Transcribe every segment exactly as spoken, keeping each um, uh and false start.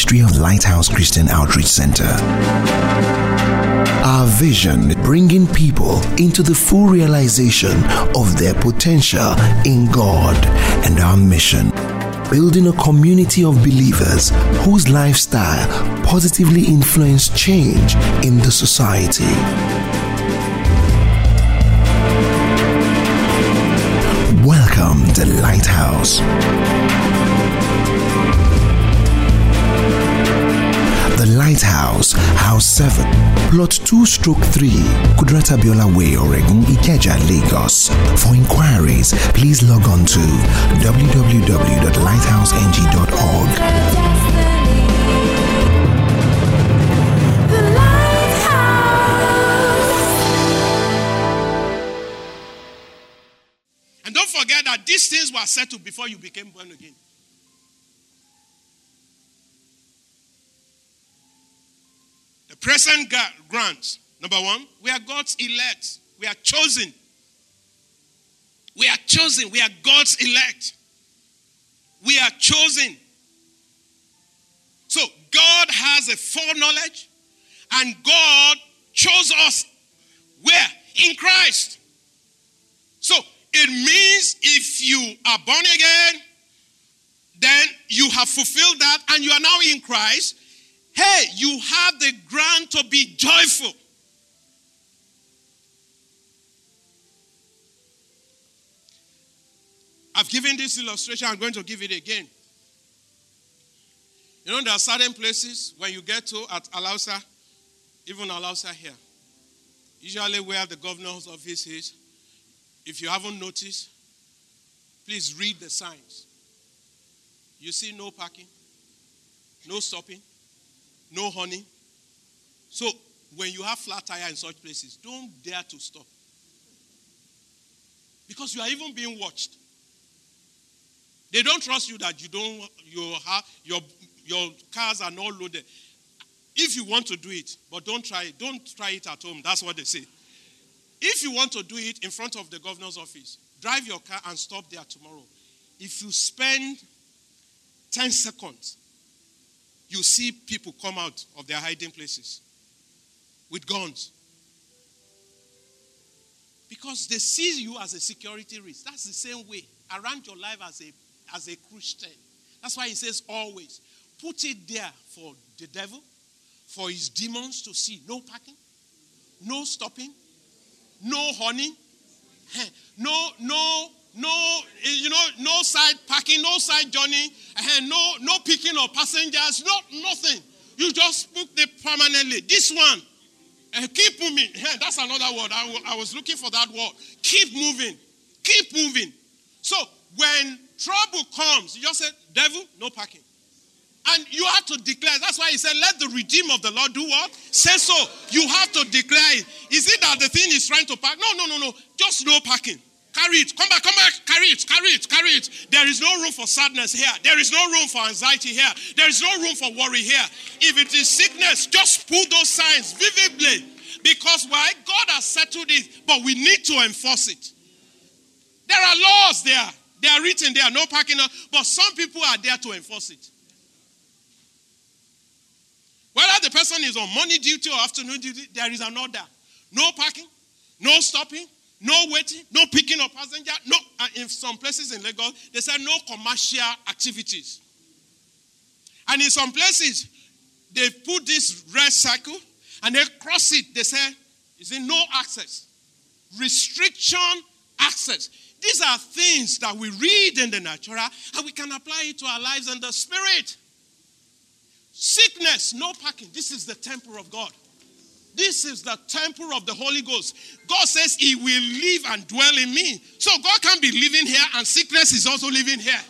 ministry of Lighthouse Christian Outreach Center. Our vision, bringing people into the full realization of their potential in God, and our mission, building a community of believers whose lifestyle positively influence change in the society. Welcome to Lighthouse. The Lighthouse, House seven, Plot two stroke three, Kudrata Biola Way, Oregon, Ikeja, Lagos. For inquiries, please log on to w w w dot lighthouse n g dot org. And don't forget that these things were settled before you became born again. The present grant, number one, we are God's elect. We are chosen. We are chosen. We are God's elect. We are chosen. So God has a foreknowledge, and God chose us. Where? In Christ. So it means if you are born again, then you have fulfilled that and you are now in Christ. Hey, you have the ground to be joyful. I've given this illustration, I'm going to give it again. You know, there are certain places when you get to at Alausa, even Alausa here, usually where the governor's office is. If you haven't noticed, please read the signs. You see no parking, no stopping, no honey. So when you have flat tire in such places, don't dare to stop. Because you are even being watched. They don't trust you that you don't you have your your cars are not loaded. If you want to do it, but don't try it, don't try it at home. That's what they say. If you want to do it in front of the governor's office, drive your car and stop there tomorrow. If you spend ten seconds, you see people come out of their hiding places with guns. Because they see you as a security risk. That's the same way around your life as a, as a Christian. That's why he says always, put it there for the devil, for his demons to see. No parking, no stopping, no honey, no, no, no, you know, no side parking, no side journey, no, no picking of passengers, no, nothing. You just book it permanently. This one, uh, keep moving. That's another word. I, w- I was looking for that word. Keep moving. Keep moving. So when trouble comes, you just say, devil, no parking. And you have to declare. That's why he said, let the redeemer of the Lord do what? Say so. You have to declare it. Is it that the thing is trying to park? No, no, no, no. Just no parking. Carry it. Come back, come back. Carry it, carry it, carry it. There is no room for sadness here. There is no room for anxiety here. There is no room for worry here. If it is sickness, just put those signs vividly. Because why? God has settled it, but we need to enforce it. There are laws there. They are written there. No parking. But some people are there to enforce it. Whether the person is on morning duty or afternoon duty, there is an order. No parking, no stopping, no waiting, no picking of passenger. No, uh, in some places in Lagos, they say no commercial activities. And in some places, they put this red circle and they cross it. They say, is it no access? Restriction access. These are things that we read in the natural and we can apply it to our lives in the spirit. Sickness, no parking. This is the temple of God. This is the temple of the Holy Ghost. God says he will live and dwell in me. So God can be living here and sickness is also living here.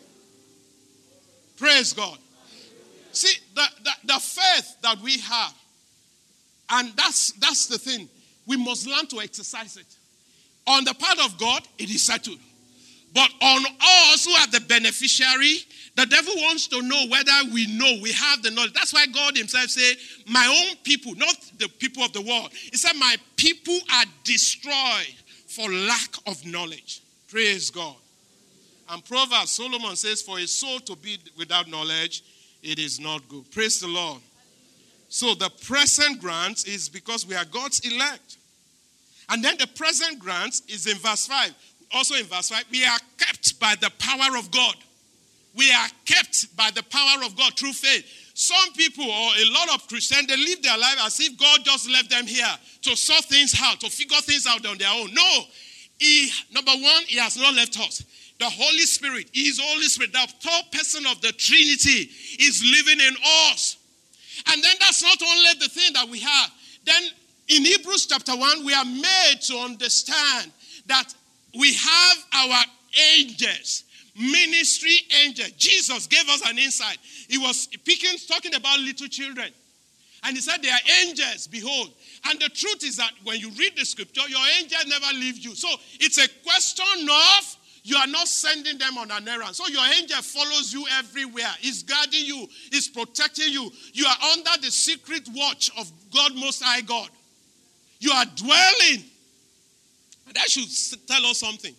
Praise God. See, the, the, the faith that we have, and that's, that's the thing, we must learn to exercise it. On the part of God, it is settled. But on us who are the beneficiary, the devil wants to know whether we know, we have the knowledge. That's why God himself said, my own people, not the people of the world. He said, my people are destroyed for lack of knowledge. Praise God. And Proverbs, Solomon says, for a soul to be without knowledge it is not good. Praise the Lord. So the present grant is because we are God's elect. And then the present grant is in verse five. Also in verse five, we are kept by the power of God. We are kept by the power of God through faith. Some people, or a lot of Christians, they live their life as if God just left them here to sort things out, to figure things out on their own. No. He, number one, he has not left us. The Holy Spirit, he is Holy Spirit, the third person of the Trinity, is living in us. And then that's not only the thing that we have. Then in Hebrews chapter one, we are made to understand that we have our angels, ministry angels. Jesus gave us an insight. He was speaking, talking about little children. And he said, they are angels, behold. And the truth is that when you read the scripture, your angel never leaves you. So it's a question of you are not sending them on an errand. So your angel follows you everywhere. He's guarding you. He's protecting you. You are under the secret watch of God Most High God. You are dwelling. And that should tell us something.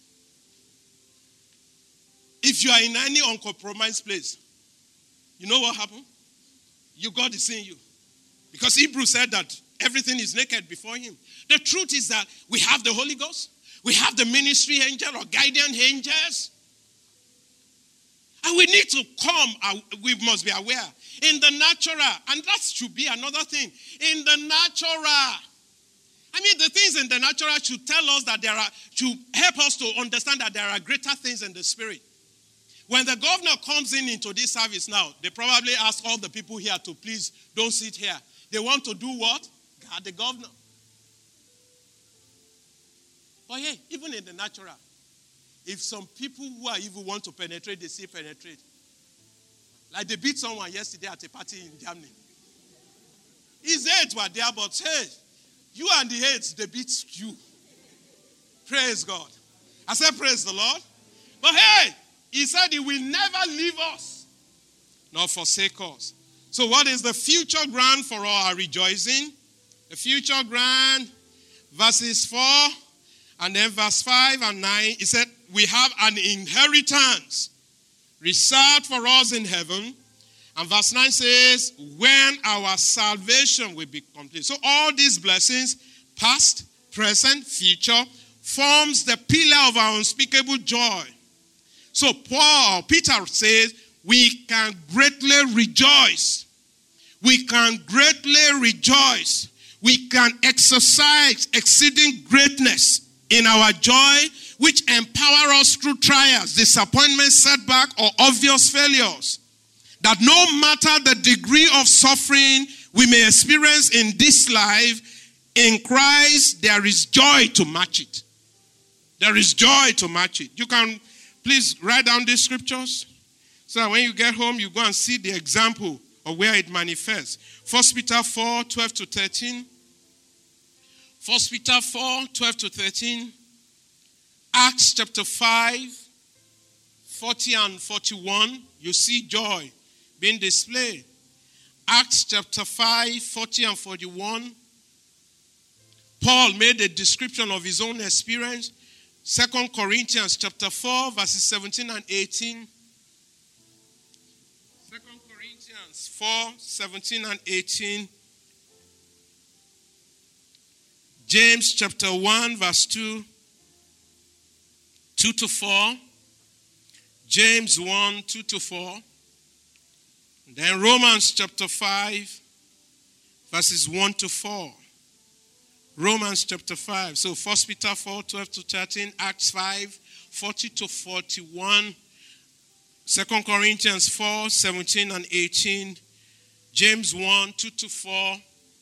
If you are in any uncompromised place, you know what happened? Your God is seeing you. Because Hebrews said that everything is naked before him. The truth is that we have the Holy Ghost. We have the ministry angel or guardian angels. And we need to come, we must be aware. In the natural, and that should be another thing. In the natural, I mean the things in the natural should tell us that there are, should help us to understand that there are greater things in the spirit. When the governor comes in into this service now, they probably ask all the people here to please don't sit here. They want to do what? Guard the governor. But hey, even in the natural, if some people who are evil want to penetrate, they still penetrate. Like they beat someone yesterday at a party in Germany. His aides were there, but hey, you and the aides, they beat you. Praise God. I said, praise the Lord. But hey, he said he will never leave us, nor forsake us. So what is the future ground for our rejoicing? The future ground, verses four, and then verse five and nine, he said, we have an inheritance reserved for us in heaven. And verse nine says, when our salvation will be complete. So all these blessings, past, present, future, forms the pillar of our unspeakable joy. So Paul, Peter says, we can greatly rejoice. We can greatly rejoice. We can exercise exceeding greatness in our joy, which empower us through trials, disappointments, setback, or obvious failures. That no matter the degree of suffering we may experience in this life, in Christ, there is joy to match it. There is joy to match it. You can please write down these scriptures so that when you get home, you go and see the example of where it manifests. First Peter four, twelve to thirteen. First Peter four, twelve to thirteen. Acts chapter five, forty and forty-one. You see joy being displayed. Acts chapter five, forty and forty-one. Paul made a description of his own experience. Second Corinthians chapter four, verses seventeen and eighteen. Second Corinthians four, seventeen and eighteen. James chapter one, verse two, two to four. James one, two to four. Then Romans chapter five, verses one to four. Romans chapter five. So First Peter four, twelve to thirteen. Acts five, forty to forty-one. Second Corinthians four, seventeen and eighteen. James one, two to four.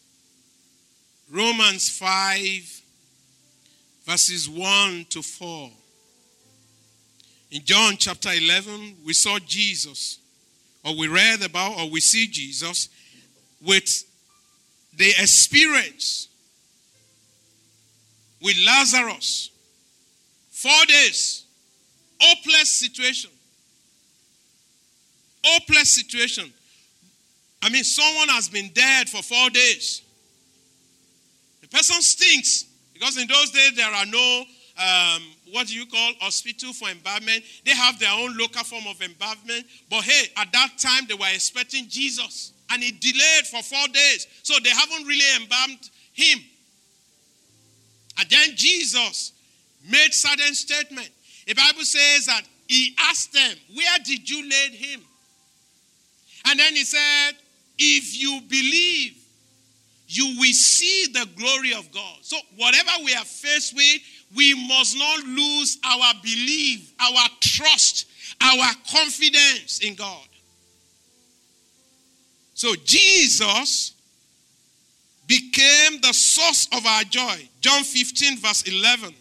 Romans five, verses one to four. In John chapter eleven, we saw Jesus, or we read about, or we see Jesus with the experience with Lazarus. Four days. Hopeless situation. Hopeless situation. I mean, someone has been dead for four days. The person stinks because in those days there are no um, what do you call, hospital for embalmment. They have their own local form of embalmment. But hey, at that time, they were expecting Jesus. And it delayed for four days. So they haven't really embalmed him. And then Jesus made certain statement. The Bible says that he asked them, where did you lay him? And then he said, if you believe, you will see the glory of God. So whatever we are faced with, we must not lose our belief, our trust, our confidence in God. So Jesus became the source of our joy. John fifteen verse eleven.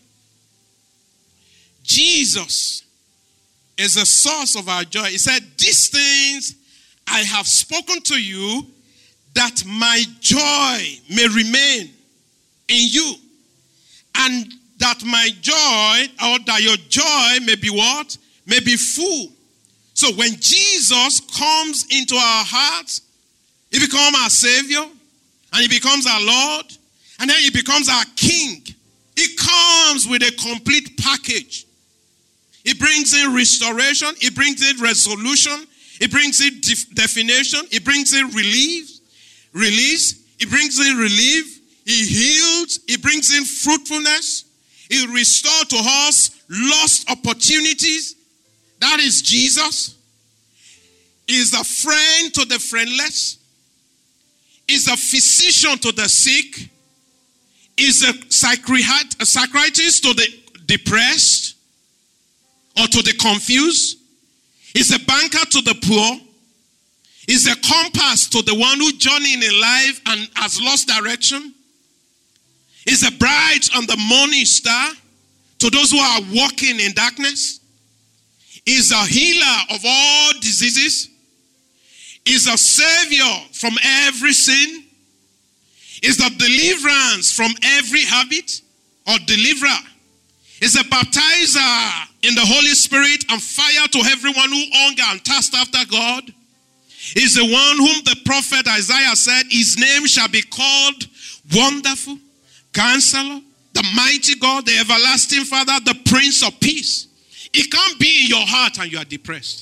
Jesus is the source of our joy. He said, these things I have spoken to you, that my joy may remain in you, and that my joy, or that your joy may be what? May be full. So when Jesus comes into our hearts, he becomes our Savior, and he becomes our Lord, and then he becomes our King. He comes with a complete package. He brings in restoration, he brings in resolution, he brings in def- definition, he brings in relief, release, he brings in relief, he heals, he brings in fruitfulness, he restores to us lost opportunities. That is Jesus. He is a friend to the friendless. Is a physician to the sick, is a psychiatrist to the depressed or to the confused, is a banker to the poor, is a compass to the one who journeying in life and has lost direction, is a bright and the morning star to those who are walking in darkness, is a healer of all diseases, is a savior from every sin, is a deliverance from every habit or deliverer, is a baptizer in the Holy Spirit and fire to everyone who hunger and thirst after God, is the one whom the prophet Isaiah said, his name shall be called Wonderful, Counselor, the Mighty God, the Everlasting Father, the Prince of Peace. It can't be in your heart and you are depressed.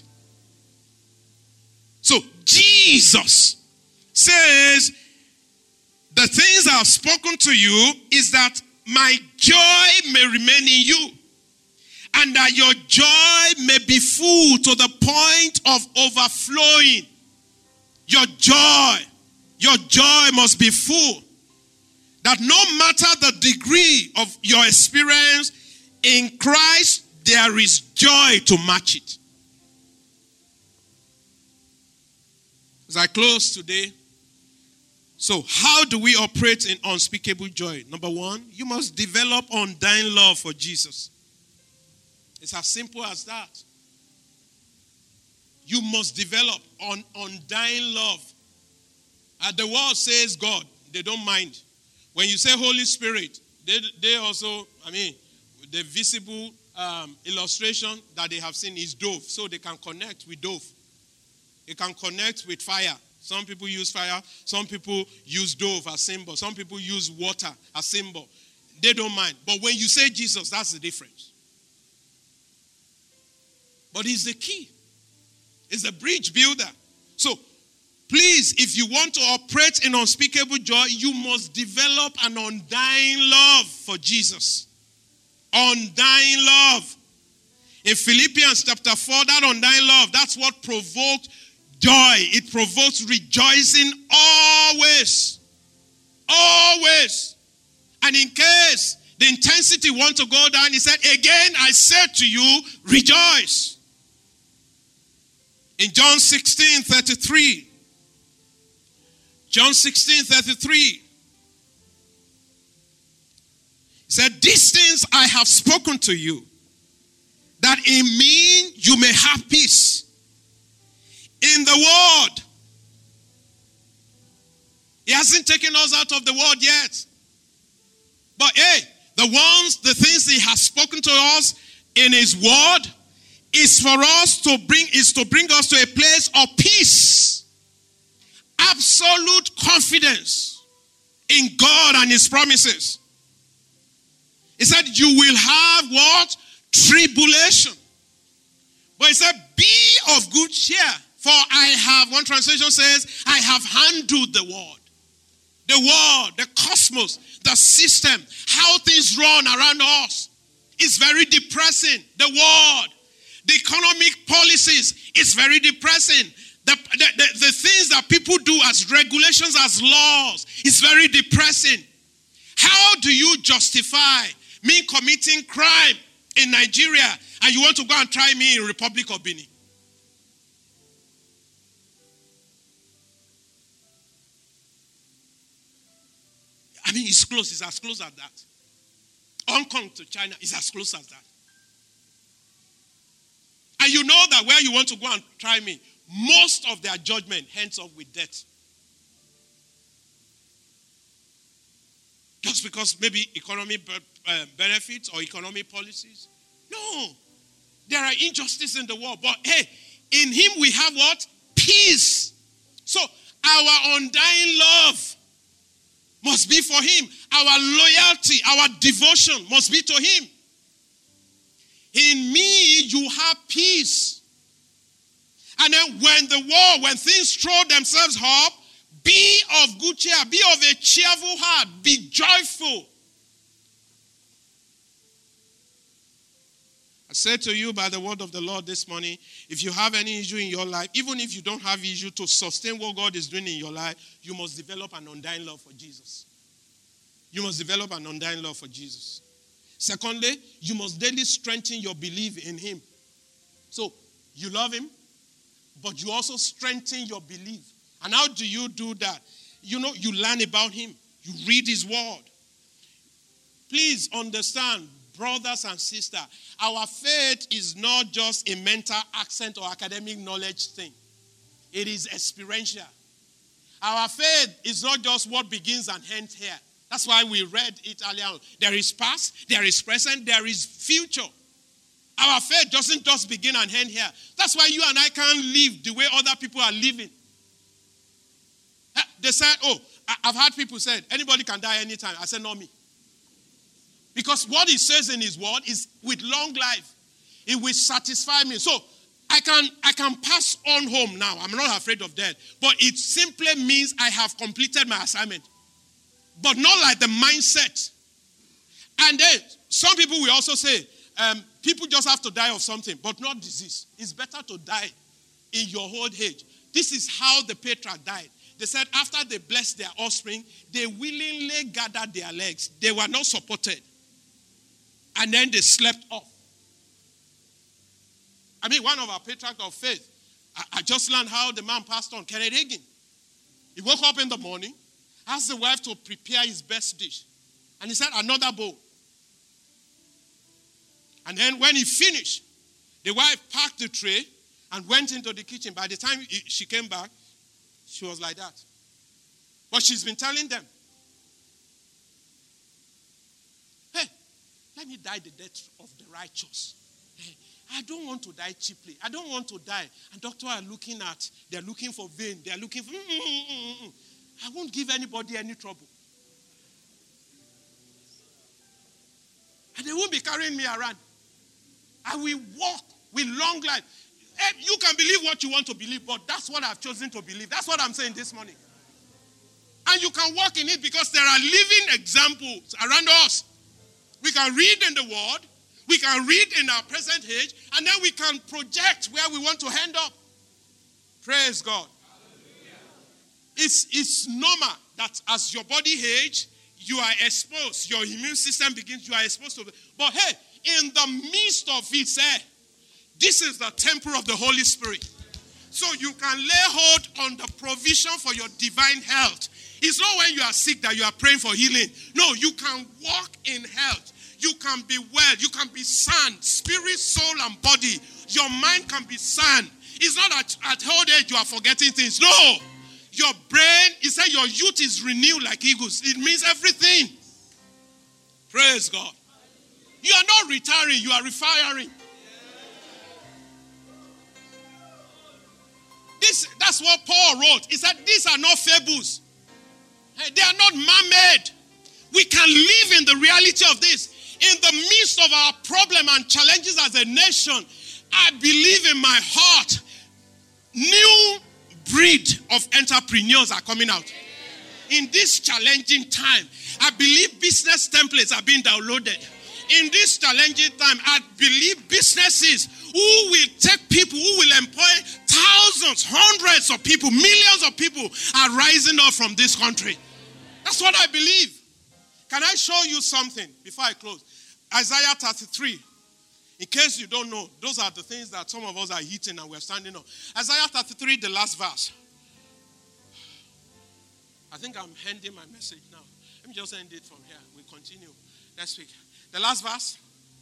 So Jesus says, the things I have spoken to you is that my joy may remain in you, and that your joy may be full to the point of overflowing. Your joy, your joy must be full. That no matter the degree of your experience in Christ, there is joy to match it. As I close today, so how do we operate in unspeakable joy? Number one, you must develop undying love for Jesus. It's as simple as that. You must develop an undying love. And the world says God, they don't mind. When you say Holy Spirit, they, they also, I mean, the visible um, illustration that they have seen is dove. So they can connect with dove. They can connect with fire. Some people use fire. Some people use dove as symbol. Some people use water as symbol. They don't mind. But when you say Jesus, that's the difference. But he's the key. He's the bridge builder. So, please, if you want to operate in unspeakable joy, you must develop an undying love for Jesus. Undying love. In Philippians chapter four, that undying love, that's what provoked joy. It provokes rejoicing always. Always. And in case the intensity wants to go down, he said, again, I said to you, rejoice. In John sixteen thirty-three, John sixteen thirty-three, he said, these things I have spoken to you, that in me you may have peace. In the world. He hasn't taken us out of the world yet. But hey, the ones, the things he has spoken to us in his word is for us to bring, is to bring us to a place of peace. Absolute confidence in God and his promises. He said, you will have what? Tribulation. But he said, be of good cheer. For I have, one translation says, I have handled the world. The world, the cosmos, the system, how things run around us is very depressing. The world, the economic policies is very depressing. The, the, the, the things that people do as regulations, as laws, is very depressing. How do you justify me committing crime in Nigeria and you want to go and try me in Republic of Benin? I mean, it's close. It's as close as that. Hong Kong to China is as close as that. And you know that where you want to go and try me, most of their judgment ends up with death. Just because maybe economic uh, benefits or economic policies. No. There are injustices in the world. But hey, in him we have what? Peace. So our undying love must be for him. Our loyalty, our devotion must be to him. In me, you have peace. And then when the war, when things throw themselves up, be of good cheer. Be of a cheerful heart. Be joyful. I said to you by the word of the Lord this morning, if you have any issue in your life, even if you don't have issue to sustain what God is doing in your life, you must develop an undying love for Jesus. You must develop an undying love for Jesus. Secondly, you must daily strengthen your belief in him. So, you love him, but you also strengthen your belief. And how do you do that? You know, you learn about him. You read his word. Please understand, brothers and sisters, our faith is not just a mental accent or academic knowledge thing. It is experiential. Our faith is not just what begins and ends here. That's why we read it earlier on. There is past, there is present, there is future. Our faith doesn't just begin and end here. That's why you and I can't live the way other people are living. They said, oh, I've heard people say, anybody can die anytime. I said, not me. Because what he says in his word is with long life, it will satisfy me. So I can, I can pass on home now. I'm not afraid of death. But it simply means I have completed my assignment. But not like the mindset. And then some people will also say, um, people just have to die of something, but not disease. It's better to die in your old age. This is how the patriarch died. They said after they blessed their offspring, they willingly gathered their legs. They were not supported. And then they slept off. I mean, one of our patriarchs of faith, I, I just learned how the man passed on, Kenneth Hagin. He woke up in the morning, asked the wife to prepare his best dish. And he said, another bowl. And then when he finished, the wife packed the tray and went into the kitchen. By the time she came back, she was like that. But she's been telling them, hey, let me die the death of the righteous. Hey, I don't want to die cheaply. I don't want to die. And doctors are looking at, they're looking for vein. They're looking for, mm, mm, mm, mm. I won't give anybody any trouble. And they won't be carrying me around. I will walk with long life. You can believe what you want to believe, but that's what I've chosen to believe. That's what I'm saying this morning. And you can walk in it because there are living examples around us. We can read in the Word, we can read in our present age, and then we can project where we want to end up. Praise God. It's, it's normal that as your body age, you are exposed. Your immune system begins, you are exposed to it. But hey, in the midst of it, say, this is the temple of the Holy Spirit. So you can lay hold on the provision for your divine health. It's not when you are sick that you are praying for healing. No, you can walk in health. You can be well. You can be sound. Spirit, soul, and body. Your mind can be sound. It's not at, at old age you are forgetting things. No. Your brain, he said your youth is renewed like eagles. It means everything. Praise God. You are not retiring. You are refiring. This, that's what Paul wrote. He said, these are not fables. They are not man-made. We can live in the reality of this. In the midst of our problem and challenges as a nation, I believe in my heart, new breed of entrepreneurs are coming out. In this challenging time, I believe business templates are being downloaded. In this challenging time, I believe businesses who will take people, who will employ thousands, hundreds of people, millions of people are rising up from this country. That's what I believe. Can I show you something before I close? Isaiah thirty-three. In case you don't know, those are the things that some of us are eating and we're standing on. Isaiah thirty-three, the last verse. I think I'm ending my message now. Let me just end it from here. We'll continue next week. The last verse.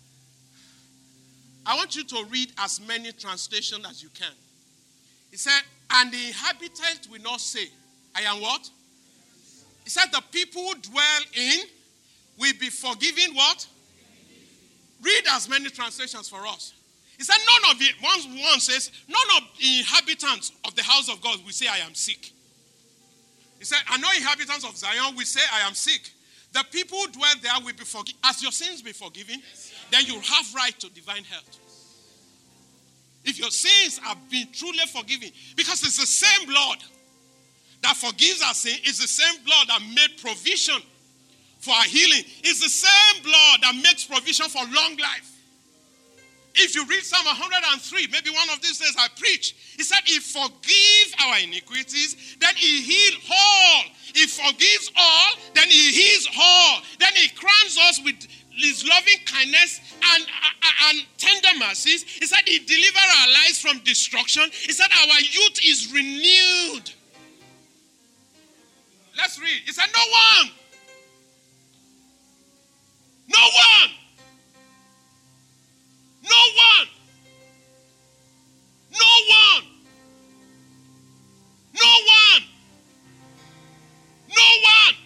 I want you to read as many translations as you can. It said, and the inhabitant will not say, I am what? It said, the people who dwell in will be forgiven what? Read as many translations for us. It said, none of it, one, one says, none of the inhabitants of the house of God will say, I am sick. He said, and no inhabitants of Zion will say, I am sick. The people who dwell there will be forgiven. As your sins be forgiven, then you have right to divine health. If your sins have been truly forgiven, because it's the same blood that forgives our sin, it's the same blood that made provision for our healing. It's the same blood that makes provision for long life. If you read Psalm one hundred three, maybe one of these days I preach, he said, he forgives our iniquities, then he heals all. He forgives all, then he heals all. Then he crowns us with his loving kindness and, and tender mercies. He said he delivers our lives from destruction. He said our youth is renewed. Let's read. He said, no one. No one. No one. No one. No one. No one.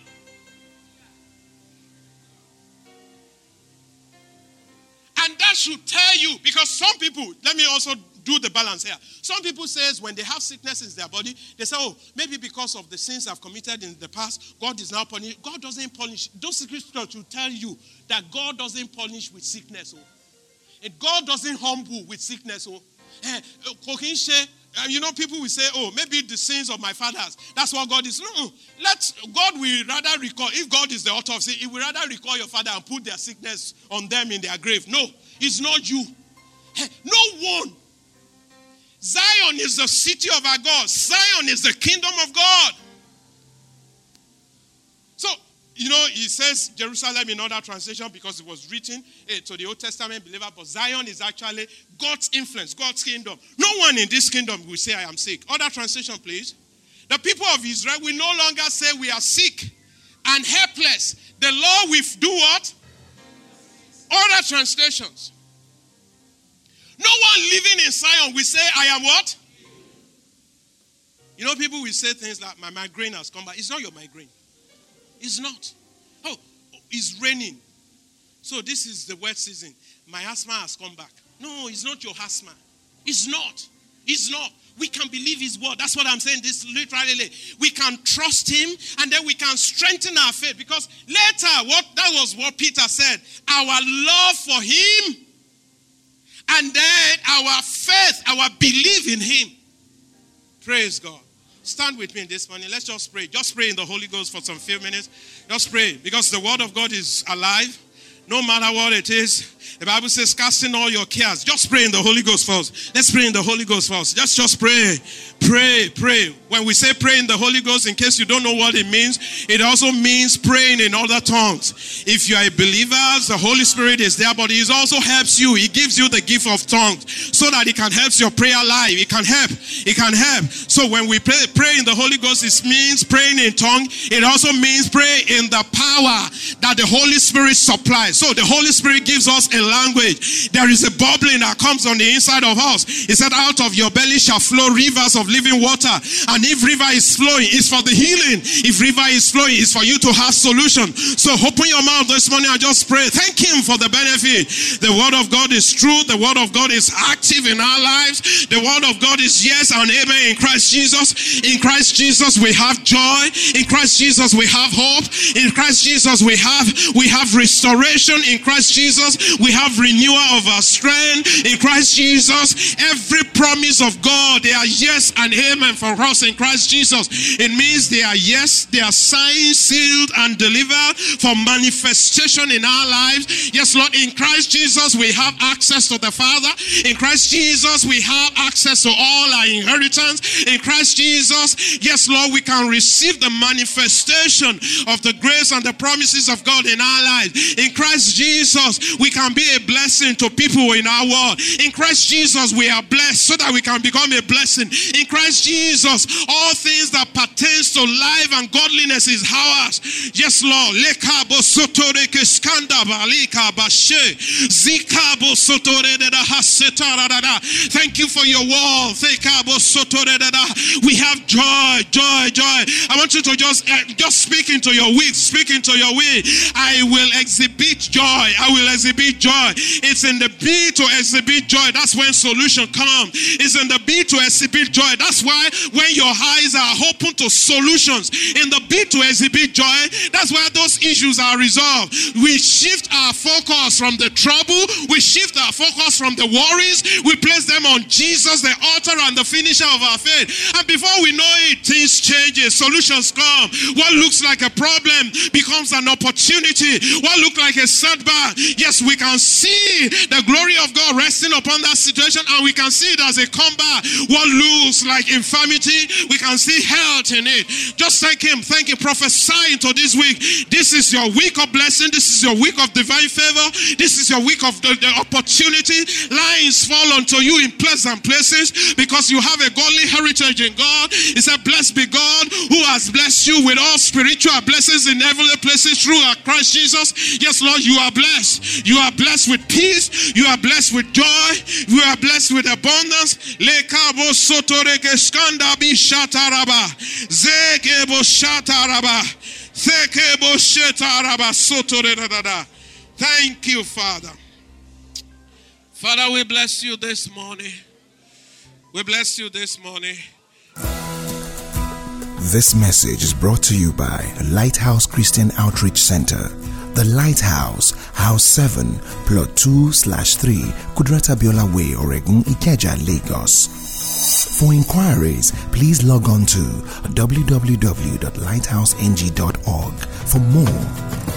And that should tell you, because some people, let me also do the balance here. Some people says when they have sickness in their body, they say, oh, maybe because of the sins I've committed in the past, God is now punishing. God doesn't punish. Those scriptures will tell you that God doesn't punish with sickness. Oh. And God doesn't humble with sickness. Oh. You know, people will say, oh, maybe the sins of my fathers. That's what God is. No, let God will rather recall. If God is the author of sin, he will rather recall your father and put their sickness on them in their grave. No, it's not you. No one. Zion is the city of our God. Zion is the kingdom of God. So, you know, he says Jerusalem in other translation because it was written eh, to the Old Testament believer, but Zion is actually God's influence, God's kingdom. No one in this kingdom will say, I am sick. Other translation, please. The people of Israel will no longer say we are sick and helpless. The Lord will do what? Other translations. No one living in Zion will say, I am what? You know, people will say things like, my migraine has come back. It's not your migraine. It's not. Oh, it's raining. So this is the wet season. My asthma has come back. No, it's not your asthma. It's not. It's not. We can believe his word. That's what I'm saying. This literally. We can trust him and then we can strengthen our faith. Because later, what that was what Peter said. Our love for him and then our faith, our belief in him. Praise God. Stand with me this morning. Let's just pray. Just pray in the Holy Ghost for some few minutes. Just pray. Because the word of God is alive. No matter what it is. The Bible says, casting all your cares. Just pray in the Holy Ghost first. Let's pray in the Holy Ghost first. Just, just pray. Pray, pray. When we say pray in the Holy Ghost, in case you don't know what it means, it also means praying in other tongues. If you are a believer, the Holy Spirit is there, but it also helps you. He gives you the gift of tongues so that it can help your prayer life. It can help. It can help. So when we pray, pray in the Holy Ghost, it means praying in tongue. It also means pray in the power that the Holy Spirit supplies. So the Holy Spirit gives us a language. There is a bubbling that comes on the inside of us. He said, out of your belly shall flow rivers of living water. And if river is flowing, it's for the healing. If river is flowing, it's for you to have solution. So open your mouth this morning and just pray. Thank him for the benefit. The word of God is true. The word of God is active in our lives. The word of God is yes and amen in Christ Jesus. In Christ Jesus we have joy. In Christ Jesus we have hope. In Christ Jesus we have we have restoration. salvation. In Christ Jesus, we have renewal of our strength. In Christ Jesus, every promise of God, they are yes and amen for us in Christ Jesus. It means they are yes, they are signed, sealed, and delivered for manifestation in our lives. Yes, Lord, in Christ Jesus, we have access to the Father. In Christ Jesus, we have access to all our inheritance. In Christ Jesus, yes, Lord, we can receive the manifestation of the grace and the promises of God in our lives. In Christ Jesus, we can be a blessing to people in our world. In Christ Jesus, we are blessed so that we can become a blessing. In Christ Jesus, all things that pertains to life and godliness is ours. Yes, Lord. Thank you for your wall. We have joy, joy, joy. I want you to just, uh, just speak into your week, speak into your way. I will exhibit joy. I will exhibit joy. It's in the B to exhibit joy. That's when solution comes. It's in the B to exhibit joy. That's why when your eyes are open to solutions, in the B to exhibit joy, that's why those issues are resolved. We shift our focus from the trouble. We shift our focus from the worries. We place them on Jesus, the author and the finisher of our faith. And before we know it, things change. Solutions come. What looks like a problem becomes an opportunity. What looked like a setback, yes, we can see the glory of God resting upon that situation, and we can see it as a comeback. What looks like infirmity, we can see health in it. Just thank him, thank him. Prophesy into this week. This is your week of blessing. This is your week of divine favor. This is your week of the, the opportunity. Lines fall unto you in pleasant places because you have a godly heritage in God. He said, blessed be God who has blessed you with all spiritual blessings in heavenly places through our Christ Jesus. Yes, Lord, you are blessed. You are blessed with peace. You are blessed with joy. You are blessed with abundance. Lekabo sotoreke skanda bi shataraba. Zekebo shataraba. Zekebo shataraba sotoreda. Thank you, Father. Father, we bless you this morning. We bless you this morning. This message is brought to you by Lighthouse Christian Outreach Center. The Lighthouse, House seven, Plot two slash three, Kudrata Biola Way, Oregon, Ikeja, Lagos. For inquiries, please log on to w w w dot lighthouse n g dot org for more.